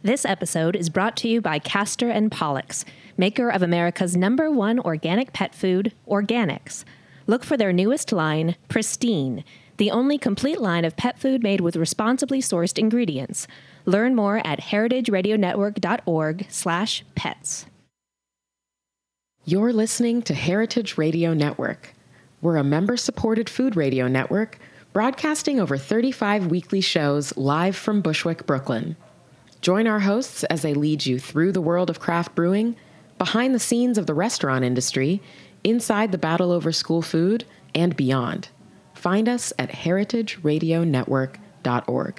This episode is brought to you by Castor and Pollux, maker of America's #1 organic pet food, Organics. Look for their newest line, Pristine, the only complete line of pet food made with responsibly sourced ingredients. Learn more at heritageradionetwork.org/pets. You're listening to Heritage Radio Network. We're a member-supported food radio network broadcasting over 35 weekly shows live from Bushwick, Brooklyn. Join our hosts as they lead you through the world of craft brewing, behind the scenes of the restaurant industry, inside the battle over school food, and beyond. Find us at heritageradionetwork.org.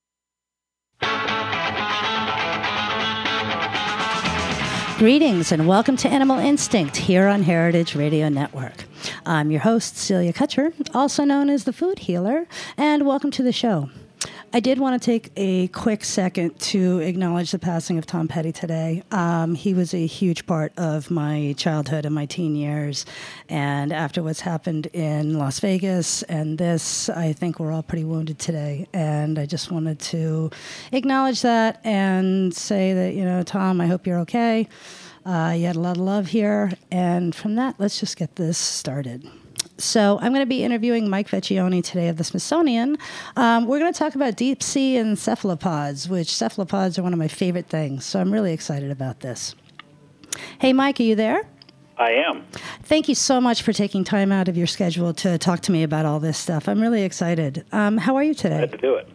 Greetings and welcome to Animal Instinct here on Heritage Radio Network. I'm your host, Celia Kutcher, also known as the Food Healer, and welcome to the show. I did want to take a quick second to acknowledge the passing of Tom Petty today. He was a huge part of my childhood and my teen years, and after what's happened in Las Vegas and this, I think we're all pretty wounded today, and I just wanted to acknowledge that and say that, you know, Tom, I hope you're okay. You had a lot of love here, and from that, let's just get this started. So I'm going to be interviewing Mike Vecchione today of the Smithsonian. We're going to talk about deep sea and cephalopods, which cephalopods are one of my favorite things. So I'm really excited about this. Hey, Mike, are you there? I am. Thank you so much for taking time out of your schedule to talk to me about all this stuff. I'm really excited. How are you today? Glad to do it.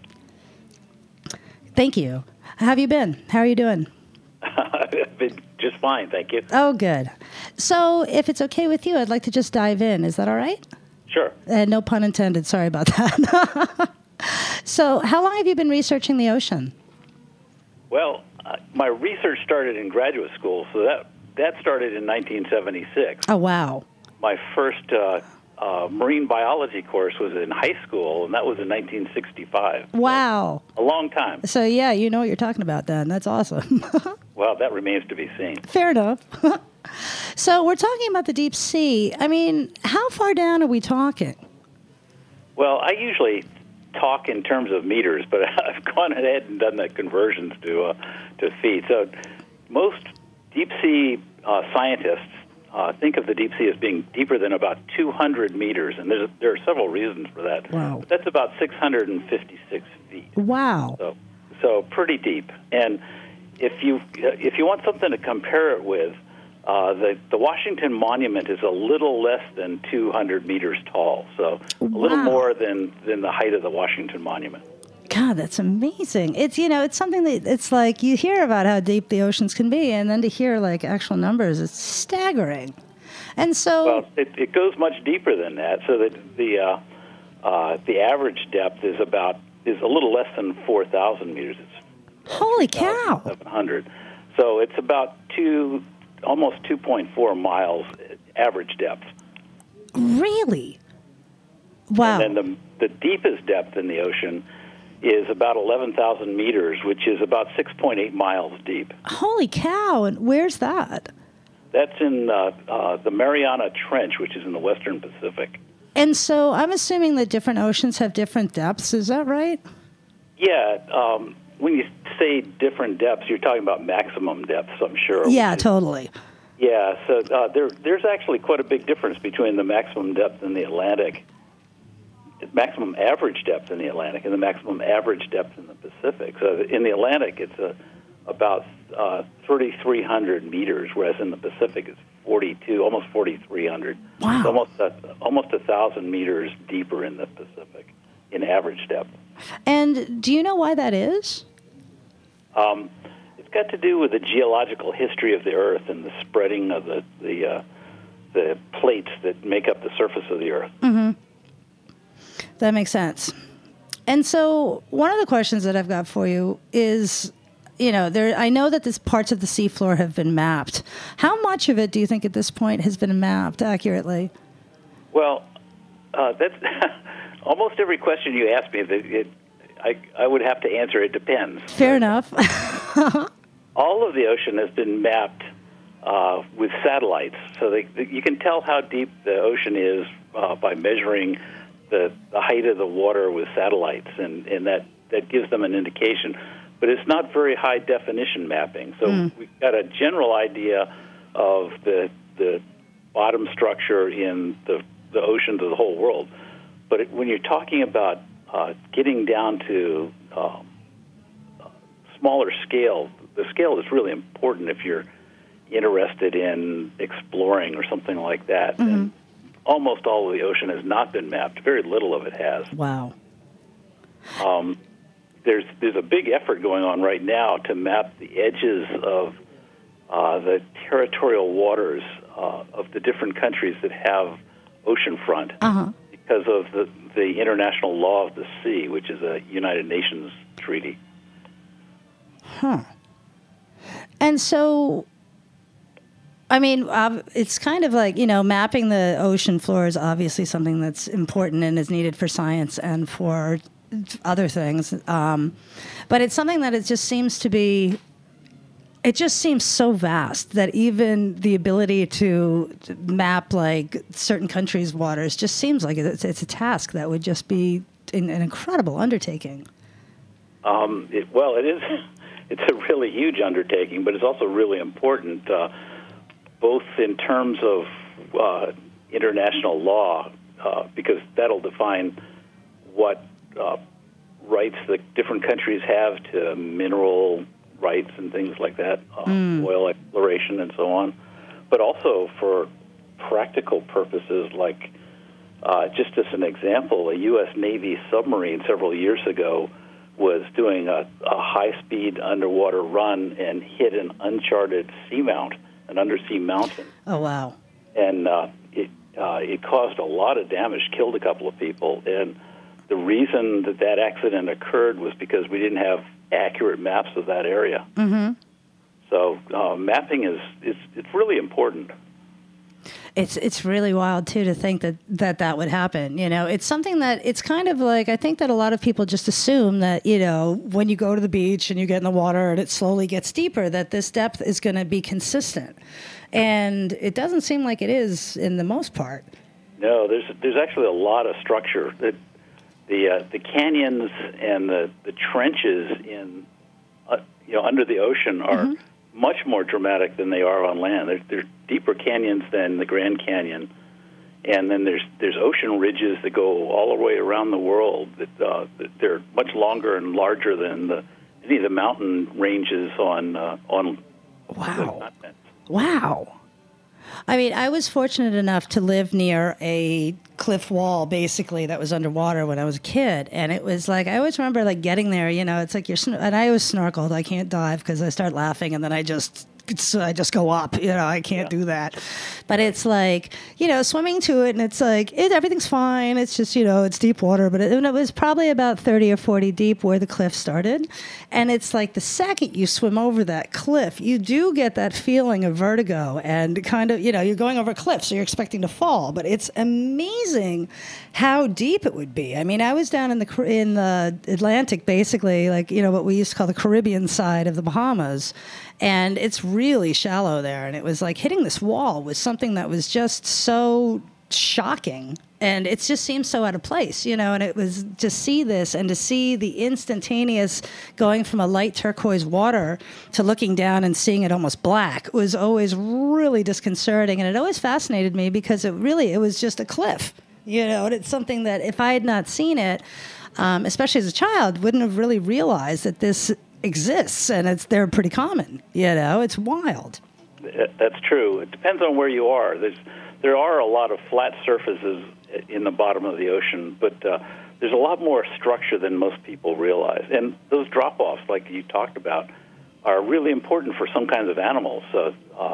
Thank you. How have you been? How are you doing? I've been just fine, thank you. Oh, good. So if it's okay with you, I'd like to just dive in. Is that all right? Sure. No pun intended. Sorry about that. So how long have you been researching the ocean? Well, my research started in graduate school, so that started in 1976. Oh, wow. My first marine biology course was in high school, and that was in 1965. Wow. So a long time. So, yeah, you know what you're talking about then. That's awesome. Well, that remains to be seen. Fair enough. So we're talking about the deep sea. I mean, how far down are we talking? Well, I usually talk in terms of meters, but I've gone ahead and done the conversions to feet. So most deep sea scientists think of the deep sea as being deeper than about 200 meters, and there are several reasons for that. Wow. But that's about 656 feet. Wow. So pretty deep. And if you want something to compare it with, the Washington Monument is a little less than 200 meters tall, so a little more than the height of the Washington Monument. God, that's amazing. It's, you know, it's something that it's like you hear about how deep the oceans can be, and then to hear like actual numbers, it's staggering. And so, well, it goes much deeper than that. So that the average depth is a little less than 4,000 meters. It's holy cow! 700. So it's about almost 2.4 miles average depth. Really? Wow. And then the deepest depth in the ocean is about 11,000 meters, which is about 6.8 miles deep. Holy cow! And where's that? That's in the Mariana Trench, which is in the Western Pacific. And so I'm assuming that different oceans have different depths. Is that right? Yeah. When you say different depths, you're talking about maximum depths, I'm sure. Yeah, totally. Yeah, so there's actually quite a big difference between the maximum depth in the Atlantic, maximum average depth in the Atlantic, and the maximum average depth in the Pacific. So in the Atlantic, it's about 3,300 meters, whereas in the Pacific, it's almost 4,300. Wow. So almost 1,000 meters deeper in the Pacific in average depth. And do you know why that is? It's got to do with the geological history of the Earth and the spreading of the plates that make up the surface of the Earth. Mm-hmm. That makes sense. And so one of the questions that I've got for you is, you know, I know that these parts of the seafloor have been mapped. How much of it do you think at this point has been mapped accurately? Well, that's almost every question you ask me, I would have to answer, it depends. Fair enough. All of the ocean has been mapped with satellites, so you can tell how deep the ocean is by measuring the height of the water with satellites, and that gives them an indication. but it's not very high definition mapping. So we've got a general idea of the bottom structure in the oceans of the whole world. But when you're talking about getting down to smaller scale, the scale is really important if you're interested in exploring or something like that. And almost all of the ocean has not been mapped. Very little of it has. Wow. There's a big effort going on right now to map the edges of the territorial waters of the different countries that have oceanfront because of the International Law of the Sea, which is a United Nations treaty. Huh. And so, I mean, it's kind of like, mapping the ocean floor is obviously something that's important and is needed for science and for other things. But it's something that it just seems so vast that even the ability to map like certain countries' waters just seems like it's a task that would just be an incredible undertaking. It is. It's a really huge undertaking, but it's also really important, both in terms of international law, because that'll define what rights the different countries have to mineral rights and things like that, oil exploration and so on, but also for practical purposes, like just as an example, a U.S. Navy submarine several years ago was doing a high-speed underwater run and hit an uncharted seamount, an undersea mountain. Oh, wow. And it caused a lot of damage, killed a couple of people, and the reason that accident occurred was because we didn't have accurate maps of that area. So mapping it's really important. It's really wild, too, to think that would happen. It's something that it's kind of like, I think that a lot of people just assume that, when you go to the beach and you get in the water and it slowly gets deeper, that this depth is going to be consistent. And it doesn't seem like it is in the most part. No, there's actually a lot of structure. The canyons and the trenches in under the ocean are much more dramatic than they are on land. They're deeper canyons than the Grand Canyon, and then there's ocean ridges that go all the way around the world. That they're much longer and larger than any of the mountain ranges on the continent. Wow. I mean, I was fortunate enough to live near a cliff wall, basically, that was underwater when I was a kid. And it was like, I always remember like getting there, it's like and I always snorkeled. I can't dive because I start laughing and then I just go up, I can't do that. But it's like, swimming to it and it's like, everything's fine. It's just, it's deep water. But it was probably about 30 or 40 deep where the cliff started. And it's like the second you swim over that cliff, you do get that feeling of vertigo and kind of, you're going over a cliff, so you're expecting to fall. But it's amazing how deep it would be. I mean, I was down in the Atlantic, basically, like, what we used to call the Caribbean side of the Bahamas. And it's really shallow there. And it was like hitting this wall was something that was just so shocking. And it just seems so out of place, and it was to see this and to see the instantaneous going from a light turquoise water to looking down and seeing it almost black was always really disconcerting. And it always fascinated me because it was just a cliff, and it's something that if I had not seen it, especially as a child, wouldn't have really realized that this exists, and they're pretty common. It's wild. That's true. It depends on where you are. There are a lot of flat surfaces in the bottom of the ocean, but there's a lot more structure than most people realize. And those drop-offs, like you talked about, are really important for some kinds of animals. So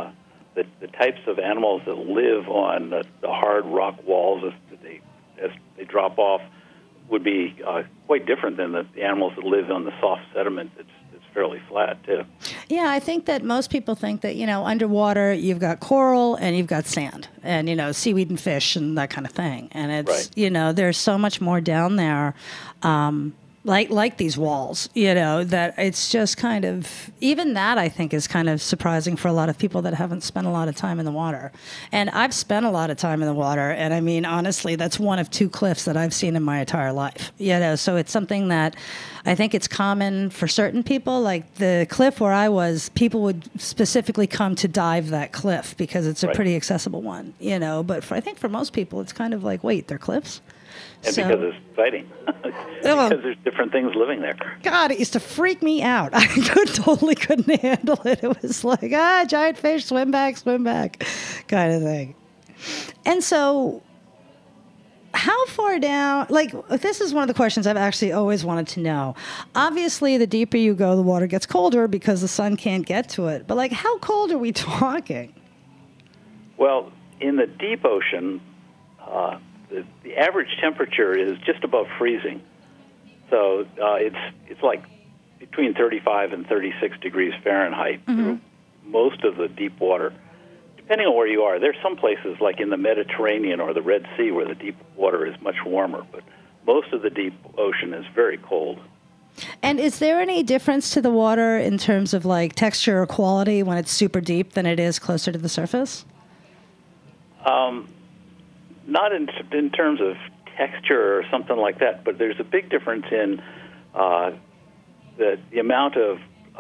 the types of animals that live on the hard rock walls as they drop off would be quite different than the animals that live on the soft sediment that's fairly flat, too. Yeah, I think that most people think that, underwater you've got coral and you've got sand and, seaweed and fish and that kind of thing. And it's, right. There's so much more down there. like these walls, that it's just kind of, even that I think is kind of surprising for a lot of people that haven't spent a lot of time in the water. And I've spent a lot of time in the water, and I mean, honestly, that's one of two cliffs that I've seen in my entire life, so it's something that I think it's common for certain people. Like the cliff where I was, people would specifically come to dive that cliff because it's a pretty accessible one, but I think for most people it's kind of like, wait, they're cliffs? And because it's exciting. Because there's different things living there. God, it used to freak me out. I totally couldn't handle it. It was like, giant fish, swim back, kind of thing. And so how far down, this is one of the questions I've actually always wanted to know. Obviously, the deeper you go, the water gets colder because the sun can't get to it. But, how cold are we talking? Well, in the deep ocean, the average temperature is just above freezing. So it's like between 35 and 36 degrees Fahrenheit through most of the deep water. Depending on where you are, there's some places like in the Mediterranean or the Red Sea where the deep water is much warmer, but most of the deep ocean is very cold. And is there any difference to the water in terms of texture or quality when it's super deep than it is closer to the surface? Not in terms of texture or something like that, but there's a big difference in the amount of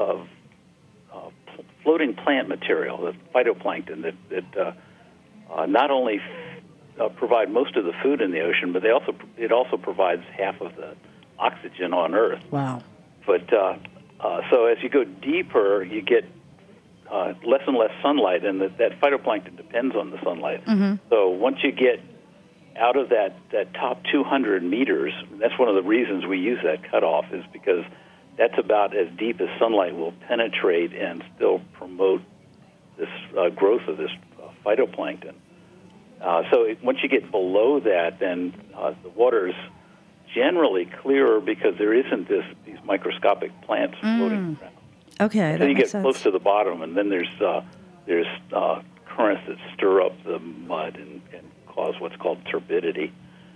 floating plant material, the phytoplankton, that not only provide most of the food in the ocean, but it also provides half of the oxygen on Earth. Wow! But so as you go deeper, you get less and less sunlight, and that phytoplankton depends on the sunlight. So once you get out of that top 200 meters, that's one of the reasons we use that cutoff, is because that's about as deep as sunlight will penetrate and still promote this growth of this phytoplankton. So once you get below that, then the water is generally clearer because there isn't these microscopic plants floating around. Okay, then you get close to the bottom, and then there's currents that stir up the mud and cause what's called turbidity.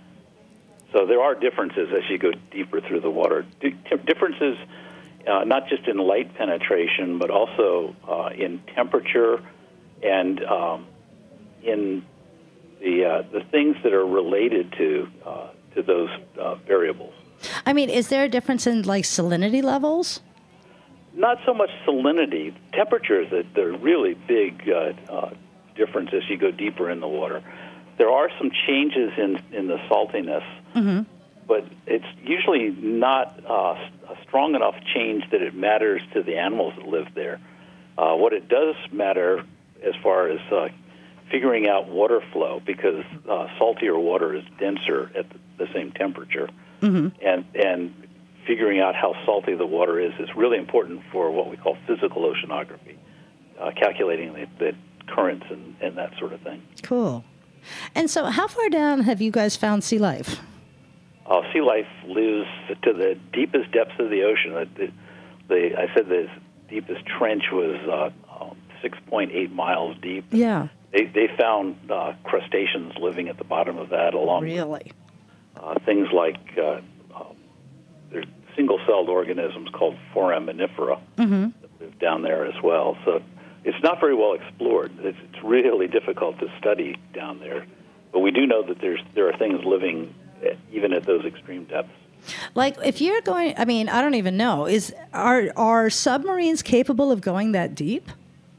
So there are differences as you go deeper through the water. Differences not just in light penetration, but also in temperature and in the things that are related to those variables. I mean, is there a difference in salinity levels? Not so much salinity. Temperature is the really big difference as you go deeper in the water. There are some changes in the saltiness, but it's usually not a strong enough change that it matters to the animals that live there. What it does matter as far as figuring out water flow, because saltier water is denser at the same temperature, and figuring out how salty the water is really important for what we call physical oceanography, calculating the currents and that sort of thing. Cool. And so how far down have you guys found sea life? Sea life lives to the deepest depths of the ocean. I said the deepest trench was 6.8 miles deep. Yeah. They found crustaceans living at the bottom of that, along with things like there's single-celled organisms called foraminifera that live down there as well. So it's not very well explored. It's really difficult to study down there. But we do know that there are things living even at those extreme depths. If you're going, I mean, I don't even know. Are submarines capable of going that deep?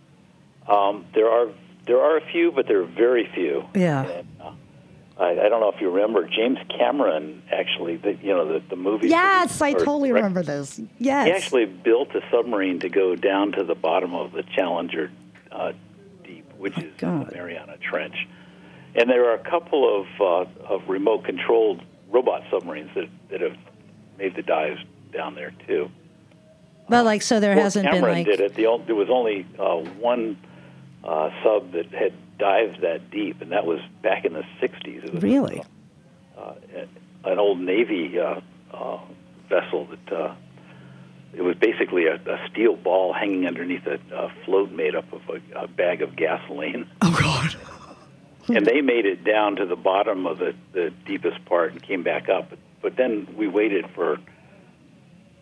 There are a few, but there are very few. Yeah. And, I don't know if you remember James Cameron, actually, the movie. Yes, I totally remember this. Yes. He actually built a submarine to go down to the bottom of the Challenger Deep, which is the Mariana Trench. And there are a couple of remote-controlled robot submarines that have made the dives down there, too. Well, so there hasn't been, Cameron did it. There was only one sub that had dived that deep, and that was back in the 60s. It was really? An old Navy vessel that it was basically a steel ball hanging underneath a float made up of a bag of gasoline. Oh, God. And they made it down to the bottom of the deepest part and came back up. But then we waited for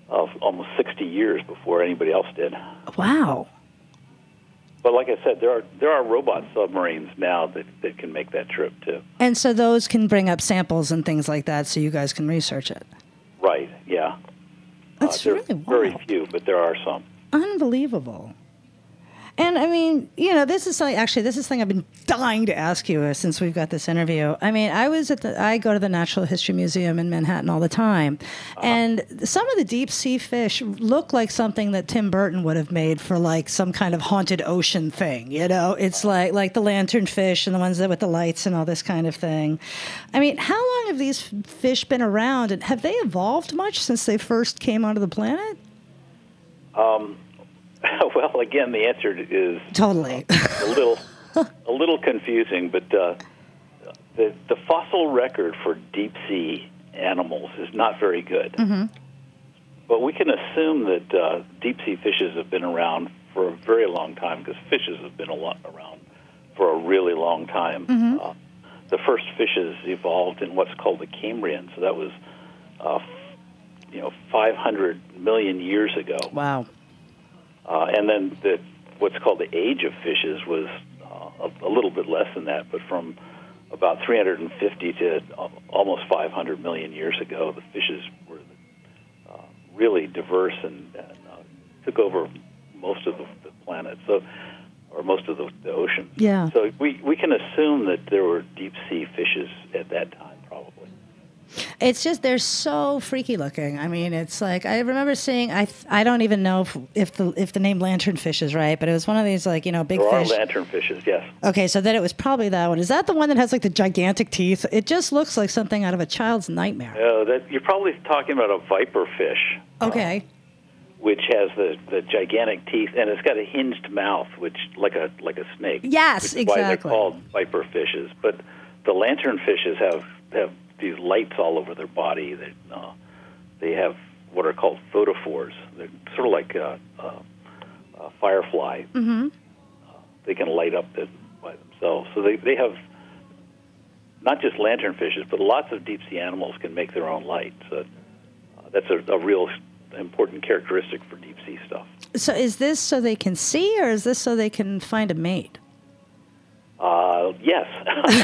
almost 60 years before anybody else did. Wow. But like I said, there are robot submarines now that can make that trip too. And so those can bring up samples and things like that, so you guys can research it. Right. Yeah. That's there's really wild. very few, but there are some. Unbelievable. And I mean, this is something I've been dying to ask you since we've got this interview. I mean, I go to the Natural History Museum in Manhattan all the time, and some of the deep sea fish look like something that Tim Burton would have made for like some kind of haunted ocean thing. It's like the lanternfish and the ones that with the lights and all this kind of thing. I mean, how long have these fish been around, and have they evolved much since they first came onto the planet? Well, again, the answer is totally a little confusing, but the fossil record for deep sea animals is not very good. Mm-hmm. But we can assume that deep sea fishes have been around for a very long time, because fishes have been around for a really long time. Mm-hmm. The first fishes evolved in what's called the Cambrian, so that was 500 million years ago. Wow. And then what's called the age of fishes was a little bit less than that, but from about 350 to almost 500 million years ago, the fishes were really diverse and took over most of the planet, or most of the ocean. Yeah. So we can assume that there were deep sea fishes at that time, probably. It's just, they're so freaky looking. I mean, it's like, I remember seeing, I don't even know if the name lanternfish is right, but it was one of these big there fish. There are lanternfishes, yes. Okay, so then it was probably that one. Is that the one that has like the gigantic teeth? It just looks like something out of a child's nightmare. You're probably talking about a viperfish. Okay. Which has the gigantic teeth, and it's got a hinged mouth, which like a snake. Yes, which is exactly. Why they're called viperfishes. But the lanternfishes have these lights all over their body. They have what are called photophores. They're sort of like a firefly. Mm-hmm. They can light up by themselves. So they have not just lanternfishes, but lots of deep sea animals can make their own light. So that's a real important characteristic for deep sea stuff. So is this so they can see, or is this so they can find a mate? Yes.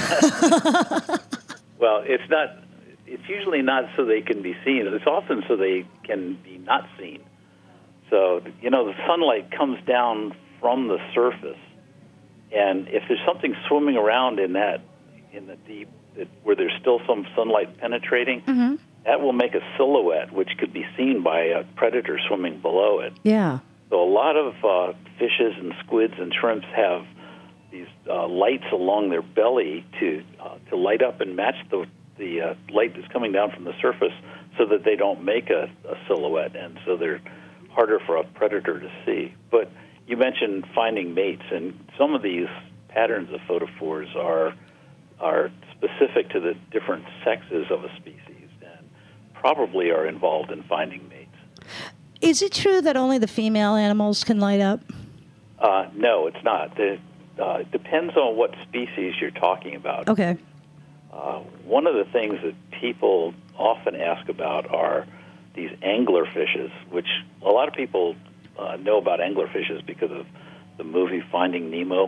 Well, it's not. It's usually not so they can be seen. It's often so they can be not seen. So the sunlight comes down from the surface, and if there's something swimming around in the deep where there's still some sunlight penetrating, mm-hmm. that will make a silhouette which could be seen by a predator swimming below it. Yeah. So a lot of fishes and squids and shrimps have these lights along their belly to light up and match the light that's coming down from the surface, so that they don't make a silhouette, and so they're harder for a predator to see. But you mentioned finding mates, and some of these patterns of photophores are specific to the different sexes of a species, and probably are involved in finding mates. Is it true that only the female animals can light up? No, it's not. It depends on what species you're talking about. Okay. One of the things that people often ask about are these anglerfishes, which a lot of people know about anglerfishes because of the movie Finding Nemo.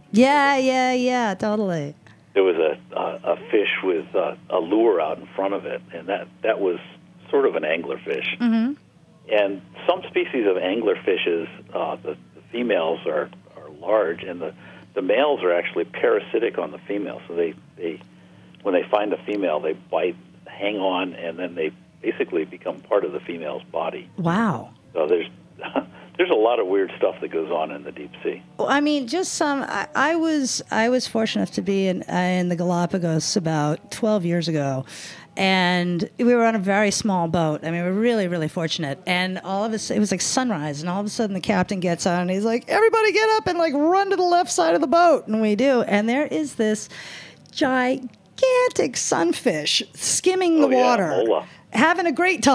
Yeah, totally. There was a fish with a lure out in front of it, and that was sort of an anglerfish. Mm-hmm. And some species of anglerfishes, the females are large, and the males are actually parasitic on the female. So they when they find a female, they bite, hang on, and then they basically become part of the female's body. Wow. So there's a lot of weird stuff that goes on in the deep sea. Well, I mean, just some. I was fortunate enough to be in the Galapagos about 12 years ago, and we were on a very small boat. I mean, we were really, really fortunate. And all of us, it was like sunrise, and all of a sudden the captain gets on, and he's like, "Everybody get up and run to the left side of the boat," and we do. And there is this gigantic sunfish skimming the water, Mola. having a great time.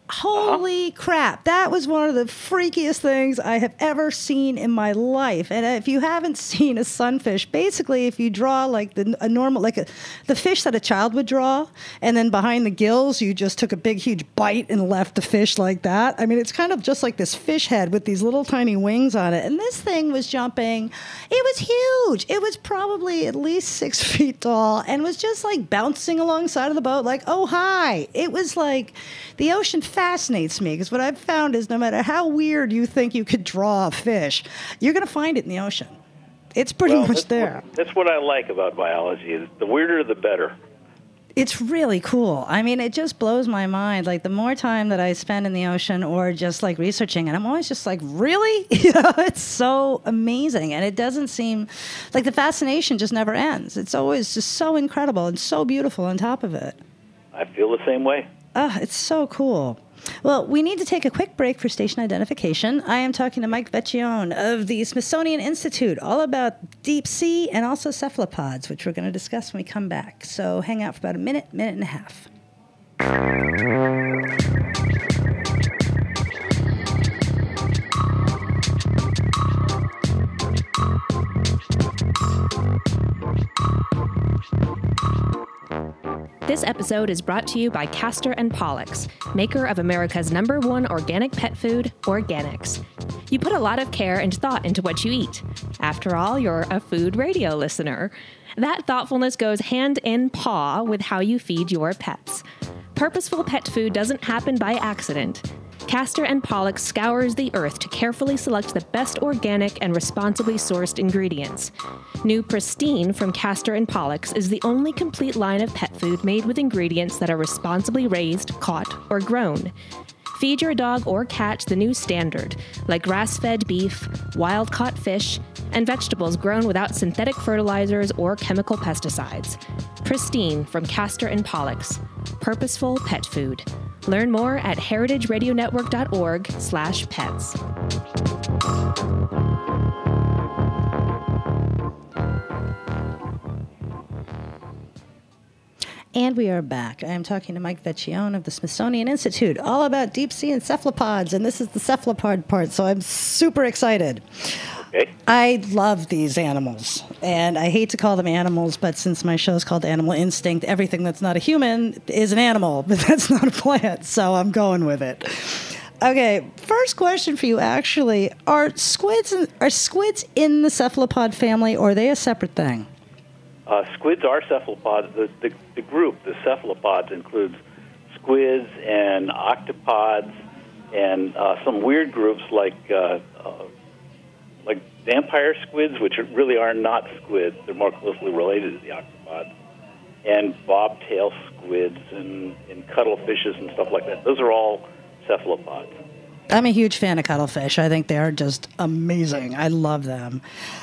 Holy crap. That was one of the freakiest things I have ever seen in my life. And if you haven't seen a sunfish, basically if you draw like a normal, the fish that a child would draw, and then behind the gills, you just took a big, huge bite and left the fish like that. I mean, it's kind of just like this fish head with these little tiny wings on it. And this thing was jumping. It was huge. It was probably at least 6 feet tall and was just like bouncing alongside of the boat like, oh, hi. It was like the ocean fascinates me because what I've found is no matter how weird you think you could draw a fish, you're going to find it in the ocean. It's pretty much there. That's what I like about biology. The weirder, the better. It's really cool. I mean, it just blows my mind. Like, the more time that I spend in the ocean or just, like, researching it, I'm always just like, really? It's so amazing. And it doesn't seem like the fascination just never ends. It's always just so incredible and so beautiful on top of it. I feel the same way. It's so cool. Well, we need to take a quick break for station identification. I am talking to Mike Vecchione of the Smithsonian Institute, all about deep sea and also cephalopods, which we're going to discuss when we come back. So hang out for about a minute and a half. This episode is brought to you by Castor and Pollux, maker of America's #1 organic pet food, Organics. You put a lot of care and thought into what you eat. After all, you're a food radio listener. That thoughtfulness goes hand in paw with how you feed your pets. Purposeful pet food doesn't happen by accident. Castor and Pollux scours the earth to carefully select the best organic and responsibly sourced ingredients. New Pristine from Castor and Pollux is the only complete line of pet food made with ingredients that are responsibly raised, caught, or grown. Feed your dog or cat the new standard, like grass-fed beef, wild-caught fish, and vegetables grown without synthetic fertilizers or chemical pesticides. Pristine from Castor and Pollux. Purposeful pet food. Learn more at heritageradionetwork.org/pets. And we are back. I am talking to Mike Vecchione of the Smithsonian Institute, all about deep sea and cephalopods, and this is the cephalopod part, so I'm super excited. Okay. I love these animals, and I hate to call them animals, but since my show is called Animal Instinct, everything that's not a human is an animal, but that's not a plant, so I'm going with it. Okay, first question for you, actually. Are squids in the cephalopod family, or are they a separate thing? Squids are cephalopods. The group, the cephalopods, includes squids and octopods and some weird groups like vampire squids, which really are not squids. They're more closely related to the octopods, and bobtail squids and cuttlefishes and stuff like that. Those are all cephalopods. I'm a huge fan of cuttlefish. I think they are just amazing. I love them.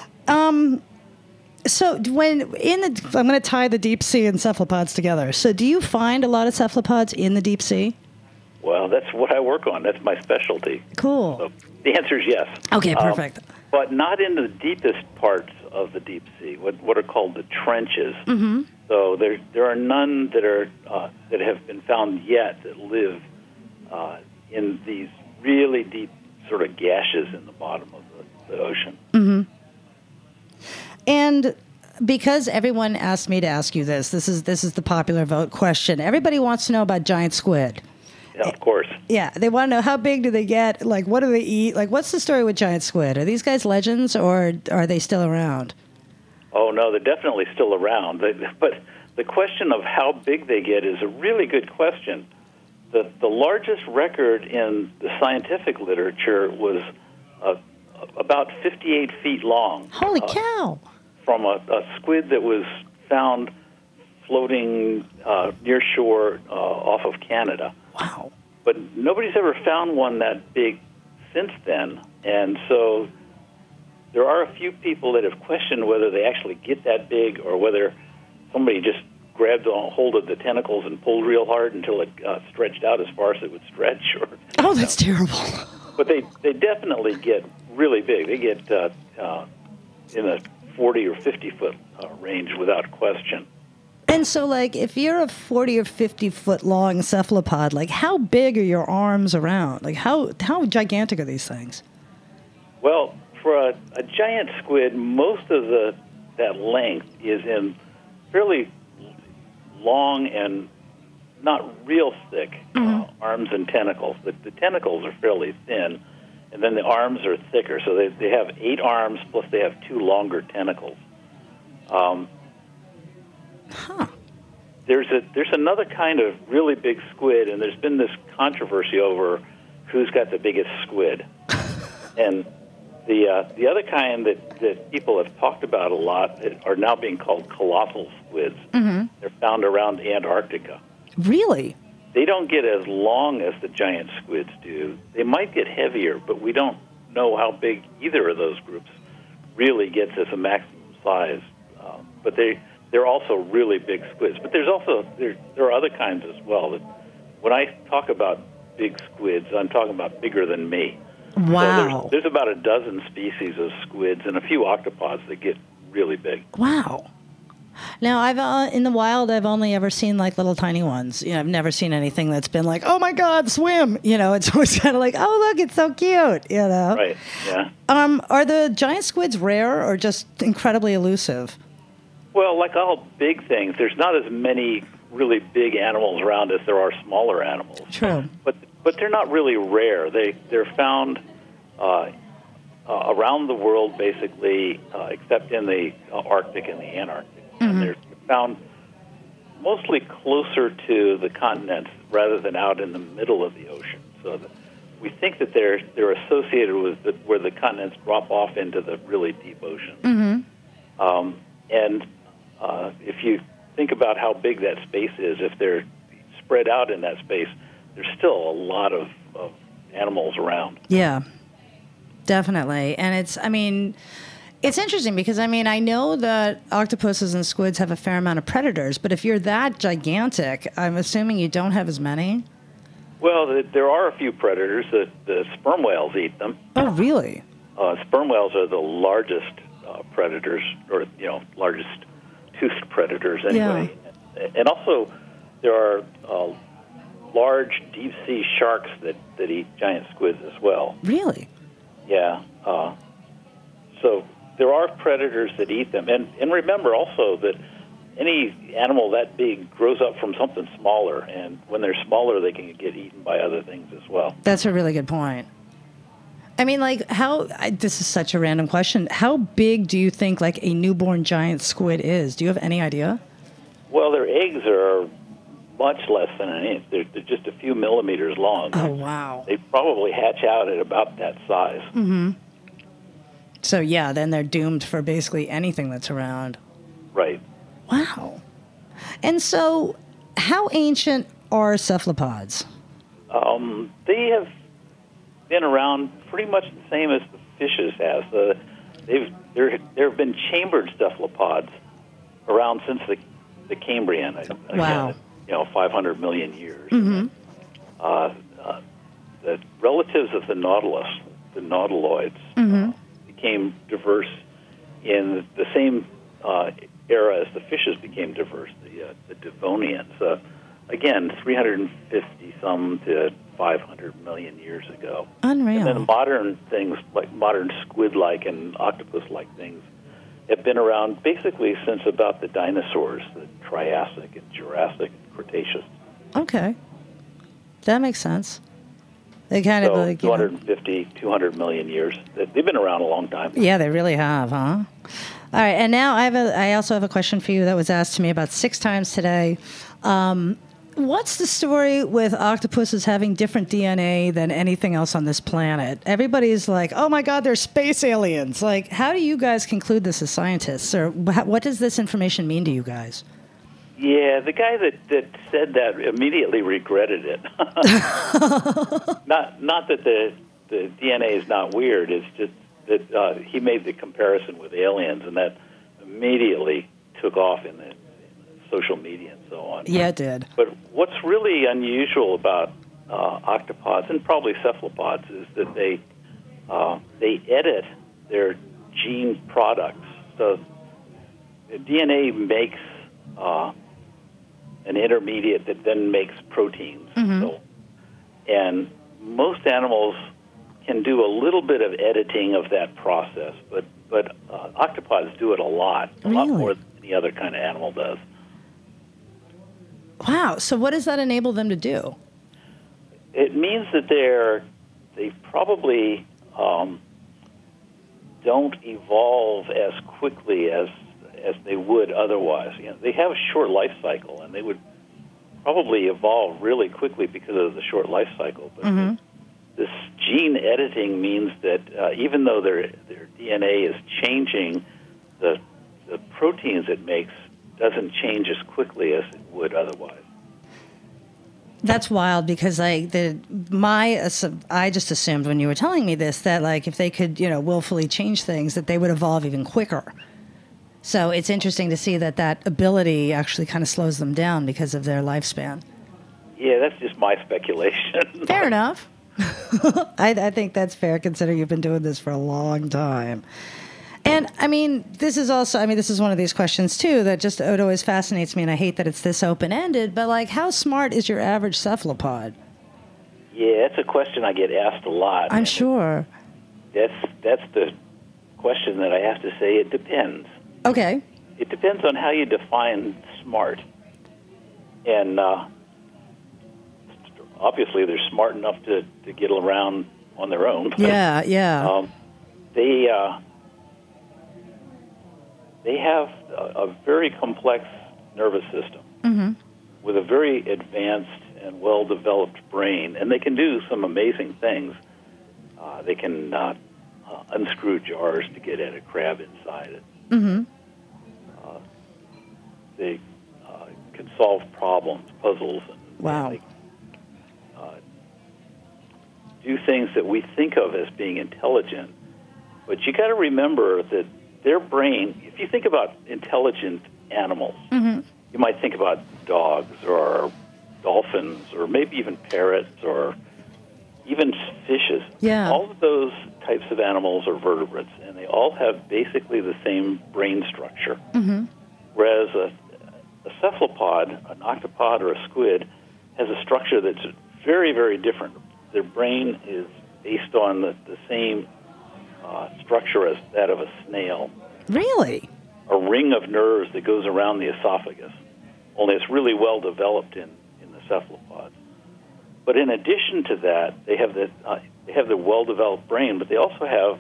So I'm going to tie the deep sea and cephalopods together. So do you find a lot of cephalopods in the deep sea? Well, that's what I work on. That's my specialty. Cool. So the answer is yes. Okay, perfect. But not in the deepest parts of the deep sea, what are called the trenches. Mm-hmm. So there are none that have been found yet that live in these really deep sort of gashes in the bottom of the ocean. Mm-hmm. And because everyone asked me to ask you this is the popular vote question. Everybody wants to know about giant squid. Yeah, of course. Yeah, they want to know how big do they get? Like, what do they eat? Like, what's the story with giant squid? Are these guys legends, or are they still around? Oh, no, they're definitely still around. But the question of how big they get is a really good question. The largest record in the scientific literature was about 58 feet long. Holy cow! From a squid that was found floating near shore off of Canada. Wow. But nobody's ever found one that big since then. And so there are a few people that have questioned whether they actually get that big or whether somebody just grabbed a hold of the tentacles and pulled real hard until it stretched out as far as it would stretch. Oh, that's terrible. But they definitely get really big. They get in the 40 or 50 foot range without question. And so, like, if you're a 40 or 50 foot long cephalopod, like, how big are your arms around? Like, how gigantic are these things? Well, for a giant squid, most of that length is in fairly long and not real thick arms and tentacles. The tentacles are fairly thin, and then the arms are thicker. So they have 8 arms, plus they have 2 longer tentacles. There's another kind of really big squid, and there's been this controversy over who's got the biggest squid. And the other kind that people have talked about a lot are now being called colossal squids. Mm-hmm. They're found around Antarctica. Really? They don't get as long as the giant squids do. They might get heavier, but we don't know how big either of those groups really gets as a maximum size. But they're also really big squids. But there are other kinds as well. When I talk about big squids, I'm talking about bigger than me. Wow. So there's about a dozen species of squids and a few octopods that get really big. Wow. Now, I've in the wild, I've only ever seen like little tiny ones. You know, I've never seen anything that's been like, oh my God, swim. You know, it's always kind of like, oh look, it's so cute. You know. Right. Yeah. Are the giant squids rare or just incredibly elusive? Well, like all big things, there's not as many really big animals around as there are smaller animals. True. But they're not really rare. They're found around the world, basically, except in the Arctic and the Antarctic. Mm-hmm. And they're found mostly closer to the continents rather than out in the middle of the ocean. So we think that they're associated with where the continents drop off into the really deep ocean. Mm-hmm. And if you think about how big that space is, if they're spread out in that space, there's still a lot of animals around. Yeah, definitely. And it's interesting because, I know that octopuses and squids have a fair amount of predators, but if you're that gigantic, I'm assuming you don't have as many? Well, there are a few predators. The sperm whales eat them. Oh, really? Sperm whales are the largest predators, or, largest toothed predators anyway. Yeah. And also, there are large deep-sea sharks that eat giant squids as well. Really? Yeah. So there are predators that eat them. And remember also that any animal that big grows up from something smaller, and when they're smaller, they can get eaten by other things as well. That's a really good point. This is such a random question. How big do you think, like, a newborn giant squid is? Do you have any idea? Well, their eggs are much less than an inch. They're just a few millimeters long. Oh, wow. They probably hatch out at about that size. Mm-hmm. So, yeah, then they're doomed for basically anything that's around. Right. Wow. And so, how ancient are cephalopods? They have been around pretty much the same as the fishes have. There have been chambered cephalopods around since the Cambrian. Wow. 500 million years. Mm-hmm. The relatives of the nautilus, the nautiloids, mm-hmm. became diverse in the same era as the fishes became diverse, the Devonians. Again, 350-some to 500 million years ago. Unreal. And then modern things, like modern squid-like and octopus-like things, have been around basically since about the dinosaurs, the Triassic and Jurassic, Cretaceous. Okay. That makes sense. They kind of like 250, 200 million years. They've been around a long time. Yeah, they really have, huh? All right, and now I also have a question for you that was asked to me about 6 times today. What's the story with octopuses having different DNA than anything else on this planet? Everybody's like, oh my God, they're space aliens. Like, how do you guys conclude this as scientists? Or what does this information mean to you guys? Yeah, the guy that said that immediately regretted it. Not that the DNA is not weird. It's just that he made the comparison with aliens, and that immediately took off in the social media and so on. Yeah, it did. But what's really unusual about octopods, and probably cephalopods, is that they edit their gene products. So the DNA makes an intermediate that then makes proteins. So, and most animals can do a little bit of editing of that process, but octopods do it a lot more than any other kind of animal does. Wow. So what does that enable them to do? It means that they probably don't evolve as quickly as they would otherwise. You know, they have a short life cycle, and they would probably evolve really quickly because of the short life cycle. But this gene editing means that even though their DNA is changing, the proteins it makes doesn't change as quickly as it would otherwise. That's wild because I just assumed when you were telling me this that like if they could, willfully change things that they would evolve even quicker. So it's interesting to see that ability actually kind of slows them down because of their lifespan. Yeah, that's just my speculation. Fair enough. I think that's fair considering you've been doing this for a long time. And, this is one of these questions, too, that just it always fascinates me, and I hate that it's this open-ended, but, like, how smart is your average cephalopod? Yeah, that's a question I get asked a lot. I'm sure. That's the question that I have to say it depends. Okay. It depends on how you define smart. And obviously they're smart enough to get around on their own. Yeah. They have a very complex nervous system with a very advanced and well-developed brain, and they can do some amazing things. They can unscrew jars to get at a crab inside it. They can solve problems, puzzles, and wow. They do things that we think of as being intelligent. But you got to remember that their brain, if you think about intelligent animals, you might think about dogs or dolphins or maybe even parrots or even fishes. Yeah. All of those types of animals are vertebrates, and they all have basically the same brain structure. Whereas a cephalopod, an octopod, or a squid has a structure that's very, very different. Their brain is based on the same structure as that of a snail. Really? A ring of nerves that goes around the esophagus. Only it's really well developed in the cephalopods. But in addition to that, they have the well-developed brain, but they also have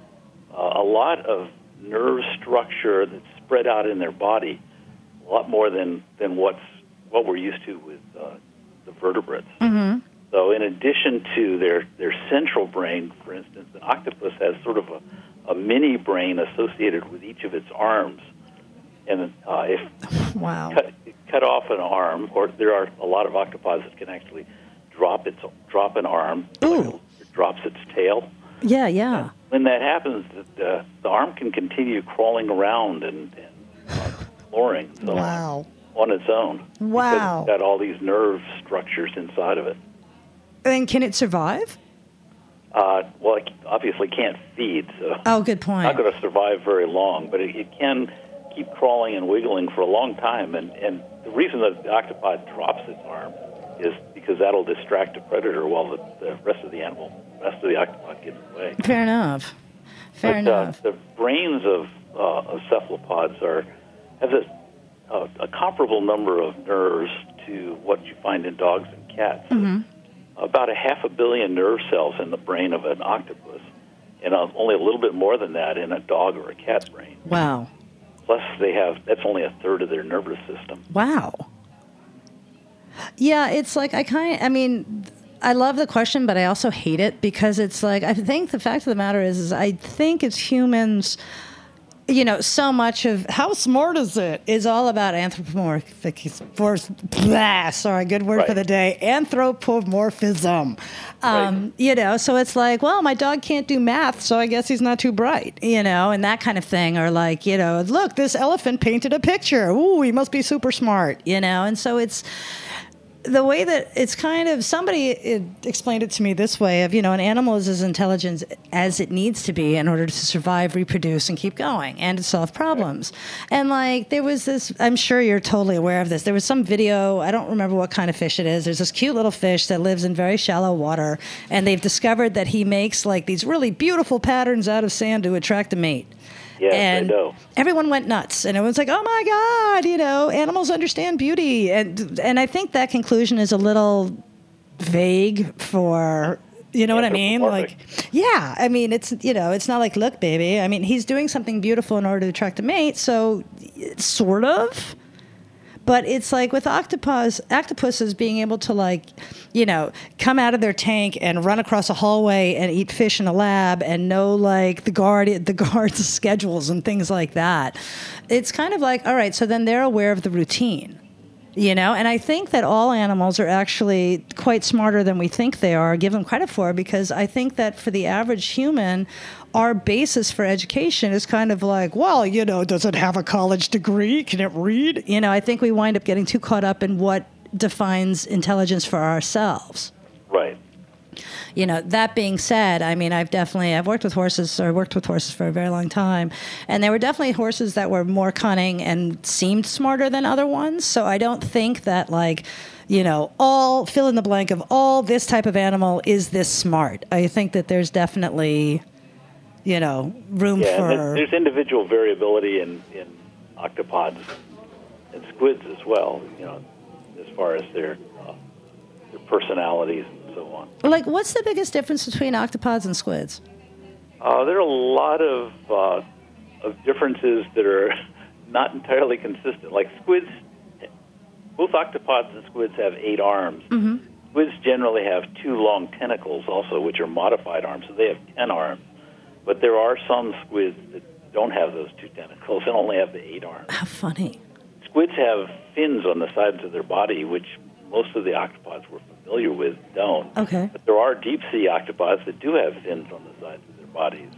a lot of nerve structure that's spread out in their body, a lot more than what we're used to with the vertebrates. So in addition to their central brain, for instance, an octopus has sort of a mini brain associated with each of its arms. And if wow. cut off an arm, or there are a lot of octopods that can actually drop an arm, like it drops its tail. Yeah. And when that happens, the arm can continue crawling around and exploring on its own. Wow. Because it's got all these nerve structures inside of it. And can it survive? Well, it obviously can't feed, so oh, good point. It's not going to survive very long, but it can keep crawling and wiggling for a long time. And the reason that the octopod drops its arm is because that'll distract a predator while the rest of the octopod gets away. Fair enough. The brains of cephalopods have a comparable number of nerves to what you find in dogs and cats. About 500 million nerve cells in the brain of an octopus, and only a little bit more than that in a dog or a cat's brain. Wow. Plus, that's only a third of their nervous system. Wow. Yeah, it's like I love the question, but I also hate it because it's like, I think the fact of the matter is I think as humans, so much of how smart is it is all about anthropomorphic. Sorry, good word for the day. Anthropomorphism. So it's like, well, my dog can't do math, so I guess he's not too bright, and that kind of thing. Or like, look, this elephant painted a picture. Ooh, he must be super smart, And so it's, the way that it's kind of, explained it to me this way of, an animal is as intelligent as it needs to be in order to survive, reproduce, and keep going, and to solve problems. And like, there was this, I'm sure you're totally aware of this. There was some video, I don't remember what kind of fish it is. There's this cute little fish that lives in very shallow water, and they've discovered that he makes like these really beautiful patterns out of sand to attract a mate. Yes, and I know. Everyone went nuts, and everyone's like, "Oh my God, animals understand beauty." And I think that conclusion is a little vague for, what I mean? Like, yeah, I mean, it's not like, look, baby. I mean, he's doing something beautiful in order to attract a mate, so sort of. But it's like with octopuses being able to come out of their tank and run across a hallway and eat fish in a lab and know like the guards' schedules and things like that. It's kind of like, all right, so then they're aware of the routine. And I think that all animals are actually quite smarter than we think they are, give them credit for, because I think that for the average human, our basis for education is kind of like, well, does it have a college degree? Can it read? I think we wind up getting too caught up in what defines intelligence for ourselves. Right. That being said, I mean, I've worked with horses for a very long time, and there were definitely horses that were more cunning and seemed smarter than other ones. So I don't think that all fill in the blank of all this type of animal is this smart. I think that there's definitely, room for... There's individual variability in octopods and squids as well, as far as their personalities and so on. Like, what's the biggest difference between octopods and squids? There are a lot of differences that are not entirely consistent. Like squids, both octopods and squids have 8 arms. Mm-hmm. Squids generally have 2 long tentacles also, which are modified arms, so they have 10 arms. But there are some squids that don't have those 2 tentacles and only have the 8 arms. How funny. Squids have fins on the sides of their body, which most of the octopods we're familiar with don't. Okay. But there are deep-sea octopods that do have fins on the sides of their bodies.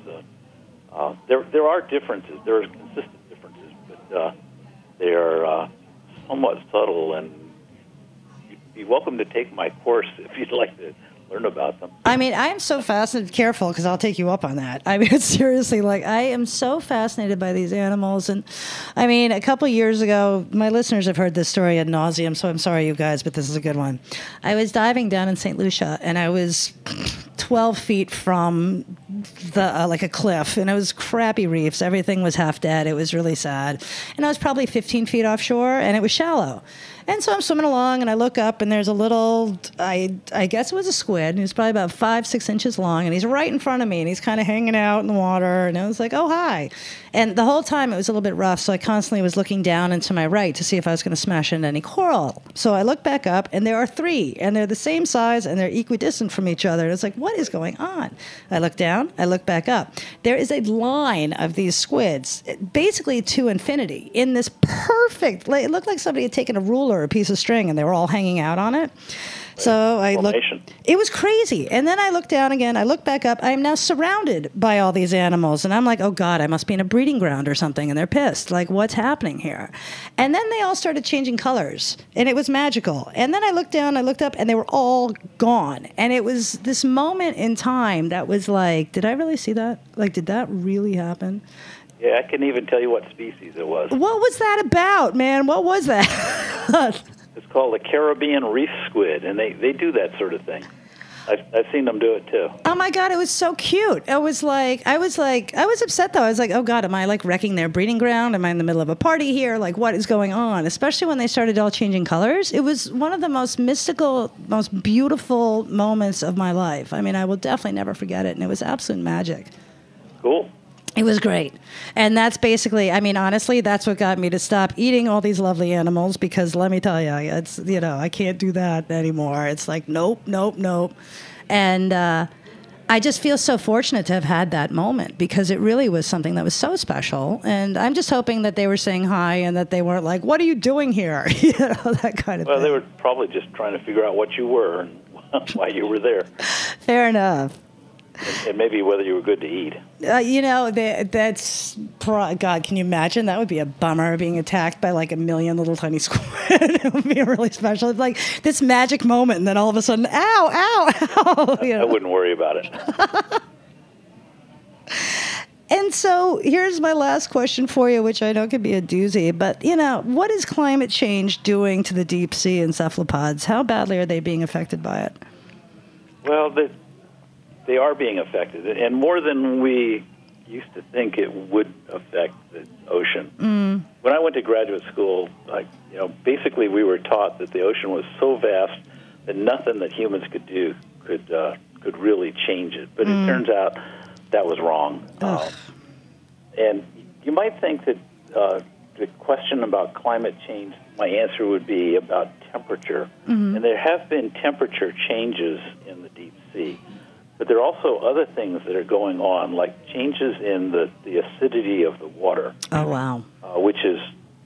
There are differences. There are consistent differences, but they are somewhat subtle, and you'd be welcome to take my course if you'd like to learn about them. I mean, I am so fascinated. Careful, because I'll take you up on that. I mean, seriously, like, I am so fascinated by these animals. And I mean, a couple of years ago, my listeners have heard this story ad nauseum, so I'm sorry, you guys, but this is a good one. I was diving down in St. Lucia, and I was 12 feet from the like a cliff, and it was crappy reefs. Everything was half dead. It was really sad. And I was probably 15 feet offshore, and it was shallow. And so I'm swimming along, and I look up, and there's a little, I guess it was a squid, and he was probably about 5-6 inches long, and he's right in front of me, and he's kind of hanging out in the water, and I was like, oh, hi. And the whole time it was a little bit rough, so I constantly was looking down and to my right to see if I was going to smash into any coral. So I look back up, and there are 3, and they're the same size, and they're equidistant from each other. And it's like, what is going on? I look down, I look back up. There is a line of these squids, basically to infinity, in this perfect, it looked like somebody had taken a ruler or a piece of string, and they were all hanging out on it. So I looked. It was crazy. And then I looked down again. I looked back up. I am now surrounded by all these animals. And I'm like, oh, God, I must be in a breeding ground or something. And they're pissed. Like, what's happening here? And then they all started changing colors. And it was magical. And then I looked down, I looked up, and they were all gone. And it was this moment in time that was like, did I really see that? Like, did that really happen? Yeah, I couldn't even tell you what species it was. What was that about, man? What was that? It's called a Caribbean reef squid, and they do that sort of thing. I've seen them do it too. Oh my God, it was so cute. I was upset though. I was like, oh God, am I like wrecking their breeding ground? Am I in the middle of a party here? Like, what is going on? Especially when they started all changing colors. It was one of the most mystical, most beautiful moments of my life. I mean, I will definitely never forget it, and it was absolute magic. Cool. It was great. And that's basically, I mean, honestly, that's what got me to stop eating all these lovely animals, because let me tell you, it's, I can't do that anymore. It's like, nope. And I just feel so fortunate to have had that moment, because it really was something that was so special. And I'm just hoping that they were saying hi and that they weren't like, what are you doing here? That kind of thing. Well, they were probably just trying to figure out what you were and why you were there. Fair enough. and maybe whether you were good to eat. God, can you imagine? That would be a bummer, being attacked by like a million little tiny squid. It would be really special. It's like this magic moment, and then all of a sudden, ow, ow, ow. I wouldn't worry about it. And so here's my last question for you, which I know can be a doozy, but, what is climate change doing to the deep sea and cephalopods? How badly are they being affected by it? Well, they are being affected, and more than we used to think it would affect the ocean. When I went to graduate school, basically we were taught that the ocean was so vast that nothing that humans could do could really change it. But it turns out that was wrong. And you might think that the question about climate change, my answer would be about temperature. And there have been temperature changes in the deep sea. But there are also other things that are going on, like changes in the acidity of the water. Oh, wow. Which is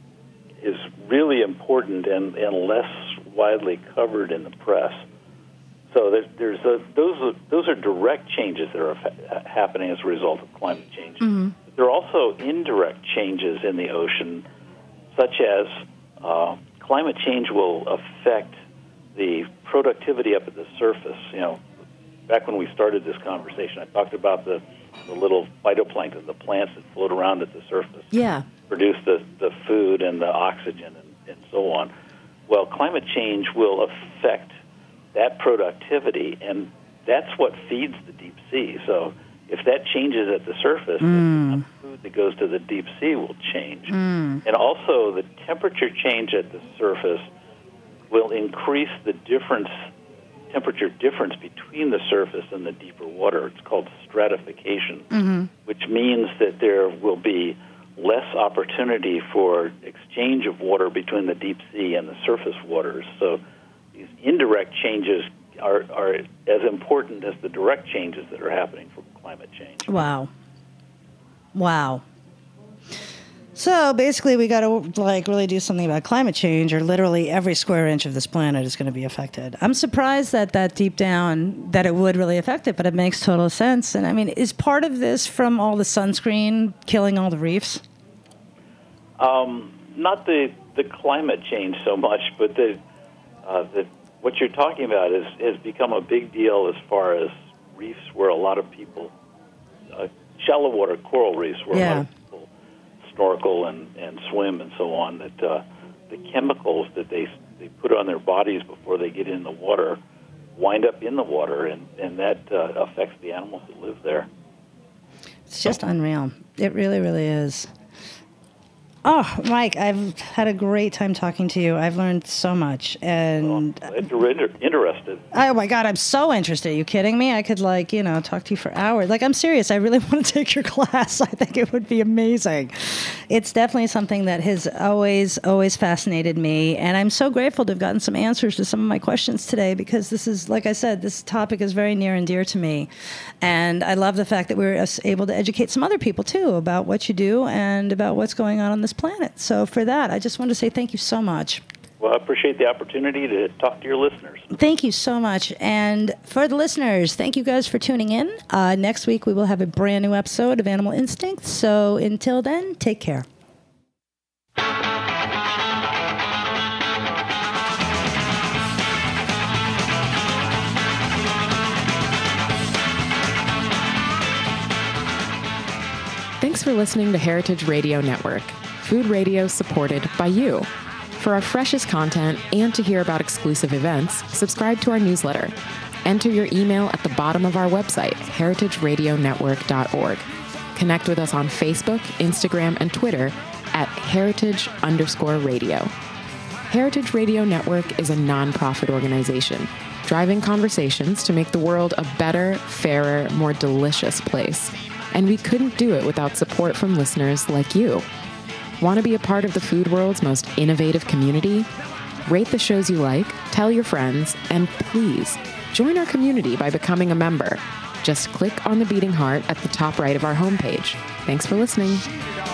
really important and less widely covered in the press. So those are direct changes that are happening as a result of climate change. There are also indirect changes in the ocean, such as climate change will affect the productivity up at the surface. Back when we started this conversation, I talked about the little phytoplankton, the plants that float around at the surface, produce the food and the oxygen and so on. Well, climate change will affect that productivity, and that's what feeds the deep sea. So if that changes at the surface, the food that goes to the deep sea will change. And also the temperature change at the surface will increase the temperature difference between the surface and the deeper water. It's called stratification, which means that there will be less opportunity for exchange of water between the deep sea and the surface waters. So these indirect changes are as important as the direct changes that are happening from climate change. Wow. So basically, we got to really do something about climate change, or literally every square inch of this planet is going to be affected. I'm surprised that deep down that it would really affect it, but it makes total sense. And I mean, is part of this from all the sunscreen killing all the reefs? Not the climate change so much, but what you're talking about has become a big deal as far as reefs where a lot of people, shallow water coral reefs where a lot of people snorkel and swim and so on, that the chemicals that they put on their bodies before they get in the water wind up in the water, and that affects the animals that live there. It's just unreal. It really, really is. Oh, Mike, I've had a great time talking to you. I've learned so much. And you're interested. Oh, my God, I'm so interested. Are you kidding me? I could, talk to you for hours. I'm serious. I really want to take your class. I think it would be amazing. It's definitely something that has always, always fascinated me. And I'm so grateful to have gotten some answers to some of my questions today, because this is, like I said, this topic is very near and dear to me. And I love the fact that we were able to educate some other people, too, about what you do and about what's going on this planet. So for that, I just want to say thank you so much. Well, I appreciate the opportunity to talk to your listeners. Thank you so much. And for the listeners, thank you guys for tuning in. Next week, we will have a brand new episode of Animal Instinct. So until then, take care. Thanks for listening to Heritage Radio Network, food radio supported by you. For our freshest content and to hear about exclusive events, subscribe to our newsletter. Enter your email at the bottom of our website, heritageradionetwork.org. Connect with us on Facebook, Instagram, and Twitter at heritage_radio. Heritage Radio Network is a nonprofit organization driving conversations to make the world a better, fairer, more delicious place. And we couldn't do it without support from listeners like you. Want to be a part of the food world's most innovative community? Rate the shows you like, tell your friends, and please join our community by becoming a member. Just click on the beating heart at the top right of our homepage. Thanks for listening.